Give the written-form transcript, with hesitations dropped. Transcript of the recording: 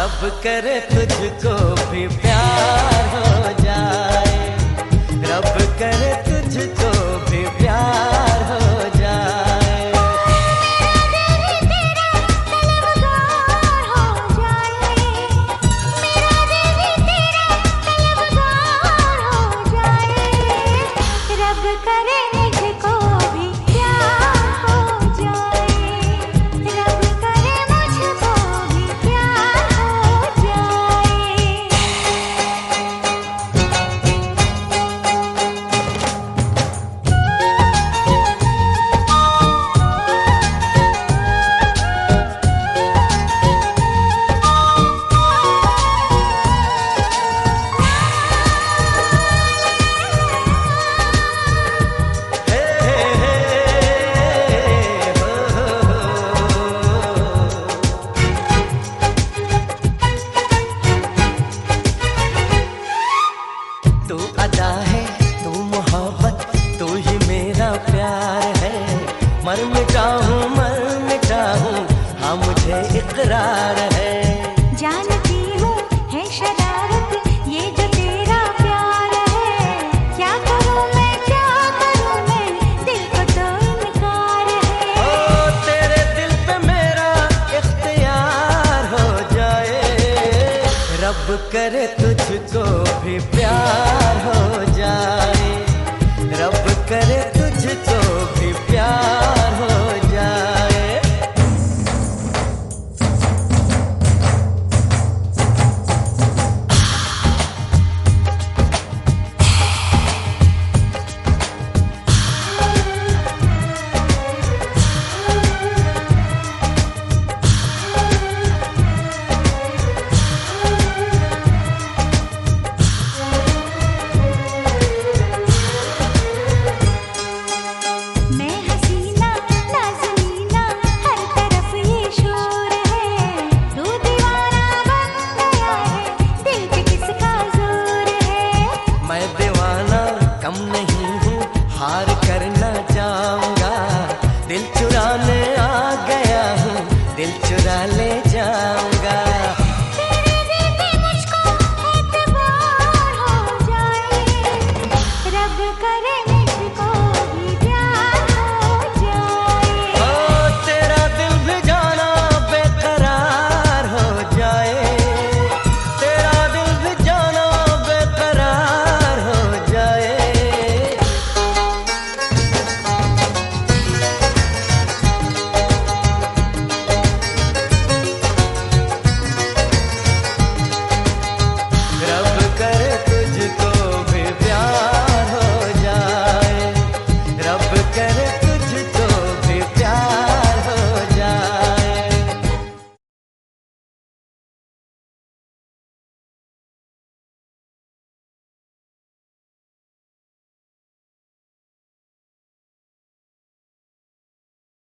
रब करे तुझको भी प्यार हो जाए, रब करे तुझको भी प्यार हो जाए। तू अदा है, तू मोहब्बत, तू ही मेरा प्यार है। मर मिटा हूँ हाँ मुझे इकरार है। जानती हूँ है शरारत ये जो तेरा प्यार है। क्या करूँ मैं दिल को तो इनकार है। ओ तेरे दिल पे मेरा इख्तियार हो जाए, रब करे तुझको भी प्यार हो जाए, रब करे तुझको भी प्यार हो